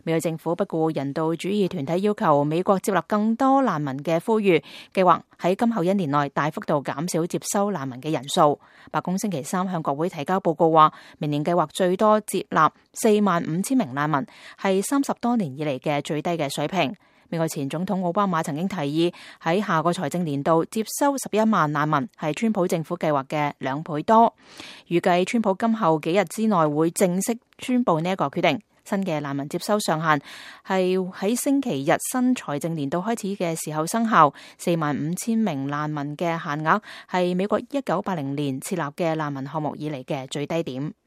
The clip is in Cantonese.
美國政府不顧人道主義團體要求美國接納更多難民嘅呼籲，計劃喺今後1年內大幅度減少接收難民嘅人數。白宮星期三向國會提交報告話，明年計劃最多接納45,000名難民，係30多年以嚟嘅最低嘅水平。美國前總統奧巴馬曾經提議喺下個財政年度接收11萬難民，係川普政府計劃嘅2倍多。預計川普今後幾日之內會正式宣布呢一個決定。新嘅難民接收上限係喺星期日新財政年度開始嘅時候生效。45,000名難民嘅限額係美國1980年設立嘅難民項目以嚟嘅最低點。